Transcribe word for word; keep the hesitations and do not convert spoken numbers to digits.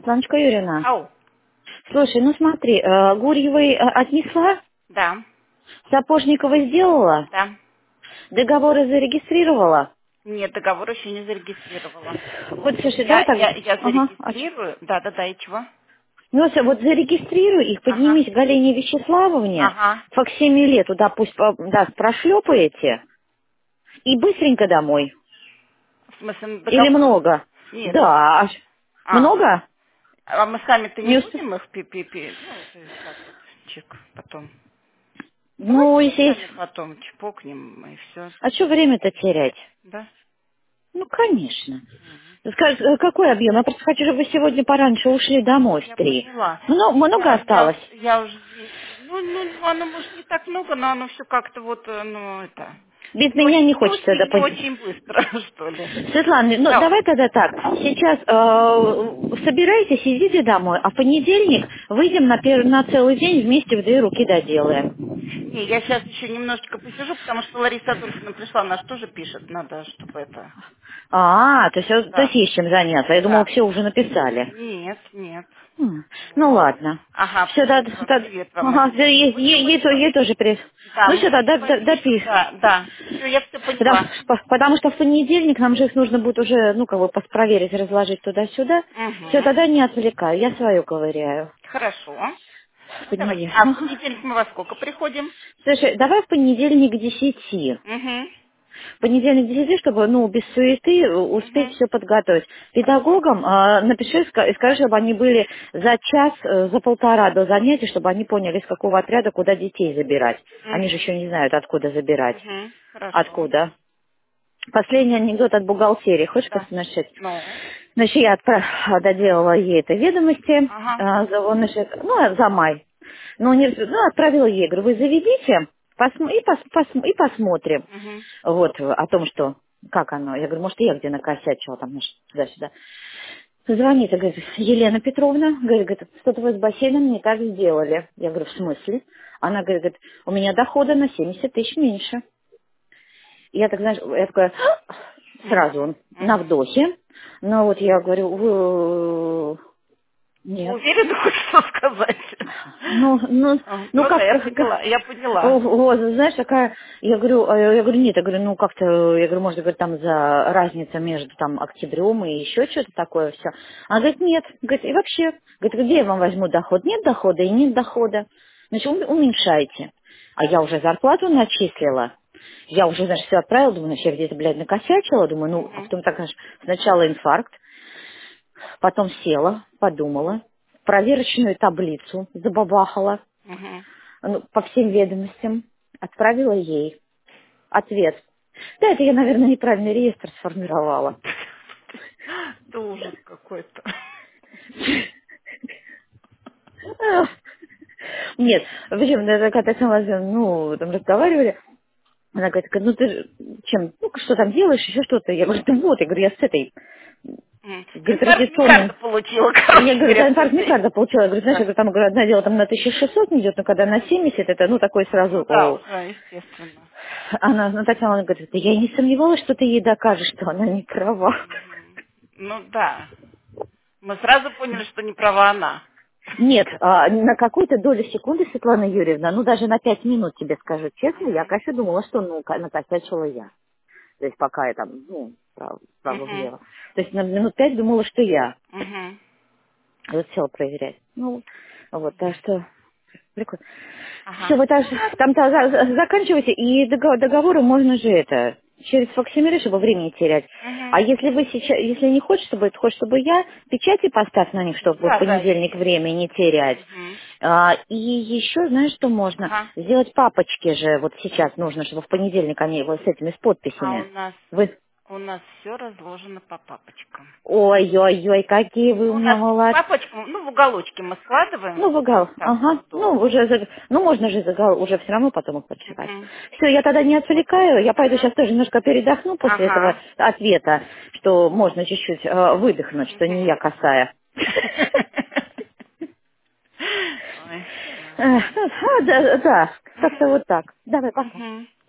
Светланочка Юрьевна, Ау, слушай, ну смотри, э, Гурьевой э, отнесла, да, Сапожниковой сделала, да. договоры зарегистрировала. Нет, договор еще не зарегистрировала. Вот, слушай, давай Я, так, я, я ага, а чё? зарегистрирую. Да, да, да, и чего? Ну, вот вот зарегистрируй их, Ага, поднимись к Галине Вячеславовне, ага. факсимиле туда пусть, по- да, прошлепаете, и быстренько домой. В смысле, на Или договор? много? Нет. Да, аж А, много? а мы сами-то не Не усп- будем их пи-пи-пи? Ну, то есть так вот, чик, потом. Ну, Давайте мы если есть... сами потом чпокнем и все. А что время-то терять? Да? Ну, конечно. Мгм. Скажи, э, какой объем? Я просто хочу, чтобы вы сегодня пораньше ушли домой в Я три. поняла. Много, много Я, я, осталось? я уже здесь. Ну, ну, оно может не так много, но оно все как-то вот, э, ну, это, Без не меня очень, не не хочется это очень, не понять. очень быстро, что ли. Светлана, ну Да. давай тогда так. Сейчас э, собирайтесь, идите домой, а в понедельник выйдем на, пер- на целый день вместе в две руки доделаем. Не, я сейчас еще немножечко посижу, потому что Лариса Адольфовна пришла, она же тоже пишет, надо, чтобы это... А, то есть, э, то есть Да, есть чем заняться. Я думала, да. все уже написали. Нет, нет. М, Ну Вот. ладно. Ага, Все, да, привет вам, да, привет вам. ага, да, ей, В общем, ей, мы ей с то- ва- ей тоже при... да, Ну мы все, да, с да, да, вами пишем, допи. да, да. Все, я все Да, поняла. по- потому что в понедельник нам же их нужно будет уже, ну, как бы пос- проверить, разложить туда-сюда. Все, Угу. тогда не отвлекаю, я свою ковыряю. Хорошо. В Ну, давайте. понедельник. А в понедельник мы во сколько приходим? Слушай, давай в понедельник к десяти. Угу. В понедельник к десяти, чтобы, ну, без суеты э, успеть Угу. все подготовить. Хорошо. Педагогам э, напиши ска- и скажи, чтобы они были за час, э, за полтора до занятий, чтобы они поняли, с какого отряда куда детей забирать. Они же еще Угу. не знают, откуда забирать. Угу. Хорошо. Откуда? Последний анекдот от бухгалтерии. Хочешь Да. послушать? Ну. Значит, я отправ- доделала ей это ведомости, Ага. а, за, он, значит, ну, за май. Ну, не, ну, отправила ей, говорю, вы заведите посм- и, пос- пос- и посмотрим. Угу. Вот, о том, что, как оно. Я говорю, может, и я где накосячила, там, знаешь, туда-сюда. Звонит и говорит, Елена Петровна, говорит, говорит, что-то вы с бассейном не так сделали. Я говорю, в смысле? Она говорит, говорит, у меня дохода на семьдесят тысяч меньше. И я так, знаешь, я такая, Угу. сразу на Угу. вдохе. Но вот я говорю, вы... Вы Нет. уверены, хоть что сказать? Ну, ну, А, ну Ну да, как, я как, как- поняла, я о, поняла. вот, знаешь, такая, я говорю, а я я говорю, нет, я говорю, ну как-то, я говорю, может, говорит, там за разница между там октябрем и еще что-то такое все. Она говорит, нет, говорит, и вообще, говорит, где я вам возьму доход? Нет дохода и нет дохода. Значит, ум- уменьшайте. А я уже зарплату начислила. Я уже, знаешь, все отправила, думаю, значит, я где-то, блядь, накосячила, думаю, ну, а Угу. потом так, знаешь, сначала инфаркт, потом села, подумала, проверочную таблицу забабахала, Угу. ну, по всем ведомостям, отправила ей ответ. Да, это я, наверное, неправильный реестр сформировала. Это ужас какой-то. Ах. Нет, причем, да, когда с ней, ну, там разговаривали, она говорит, ну ты же чем, ну что там делаешь, еще что-то. Я говорю, да вот, я говорю, я с этой, М. говорю, Инфаркт традиционным. Микарта получила, Я короче говорю, говоря, да, с инфаркт этой. миокарда получила. Я говорю, знаешь, я Да. говорю, там, говорю, одна дело там на тысячу шестьсот идет, но когда на Мгм. семьдесят, это, ну, такой сразу, Ну да, о. уже, естественно. Она, ну, Татьяна говорит, да я и не сомневалась, что ты ей докажешь, что она не права. Мгм. Ну да. Мы сразу поняли, что не права она. Нет, а, на какую-то долю секунды, Светлана Юрьевна, ну, даже на пять минут, тебе скажу честно, я, Мгм. конечно, думала, что, ну, ка- накосячила я. То есть, пока я там, ну, право, Мгм. влево. То есть, на минут пять думала, что я. Мгм. Вот села проверять. Ну, вот, так Ясно. что, прикольно. Все, Ага. вы так, Ну ладно. там за- за- заканчивайте, и дого- договоры можно же это, через факсимиле, чтобы времени терять. А Угу. если вы сейчас, если не хочешь, чтобы, хочешь, чтобы я, печати поставь на них, чтобы в Да, да, я понедельник вижу. время не терять. Угу. А, и еще, знаешь, что можно? Ага. Сделать папочки же, вот сейчас нужно, чтобы в понедельник они вот с этими, с А у подписями. нас Вы, у нас все разложено по папочкам. ой-ой-ой, какие вы Ну, у у меня нас молодцы. папочку, ну, в уголочке мы складываем, Ну, вот выгал, там, там ага. Ну, удобно. уже, за- ну, можно же загал, уже все равно потом их подшивать. Угу. Все, я тогда не отвлекаю, я пойду Ага. сейчас тоже немножко передохну после этого Ага. ответа, что можно чуть-чуть э, выдохнуть, что не Угу. я косая. Ой, Э, ладно. ну, а, Да, да, как-то Угу. вот так. Давай, пока. Угу.